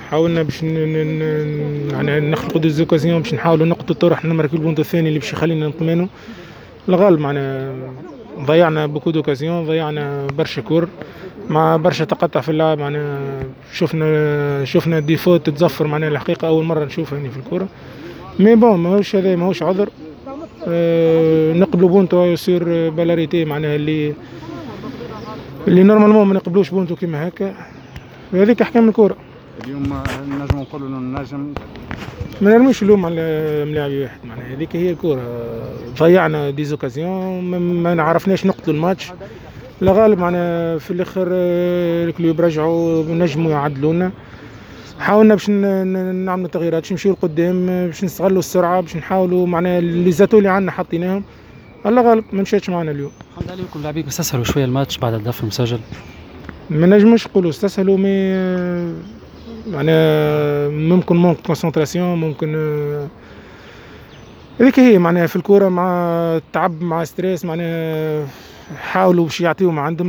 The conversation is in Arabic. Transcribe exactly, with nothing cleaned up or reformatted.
حاولنا باش يعني نخلقوا دي زوكازيون باش نحاولوا نقطوا الطور، احنا نمركوا البونتو الثاني اللي باش يخلينا نطمنوا الغالب. معنا ضيعنا بوكو دوكازيون، ضيعنا برشا كور مع برشا تقطع في اللعب. معنا شفنا شفنا ديفو تتزفر معنا الحقيقه اول مره نشوفها هنا في الكوره. مي بون ماهوش هذا ماهوش عذر. أه نقبلوا بونتو يصير بالاريتي معناها اللي اللي نورمالمون ما نقبلوش بونتو كيما هكا. هذيك احكام الكوره. اليوم نجم نقولوا انه نجم ما نرميش اللوم على ملاعب واحد. معناها هذيك هي الكوره. ضيعنا دي زوكازيون، ما عرفناش نقتلوا الماتش. لا غالب معنا في الاخر الكلوب رجعوا نجموا يعدلونا. حاولنا باش نعملوا تغييرات باش نمشيو لقدام، باش نستغلوا السرعه، باش نحاولوا معناها لي زاتو اللي عندنا حطيناهم. الله غالب ما مشاتش معنا اليوم. الحمد لله. كل لاعبين استسهلوا شويه الماتش بعد الهدف المسجل. ما نجموش نقولوا استسهلوا، مي معناها ممكن ممكن كونسنتراسيون، ممكن هذيك هي معناها في الكوره مع التعب مع ستريس. معناها حاولوا باش يعطيو ما عندهم.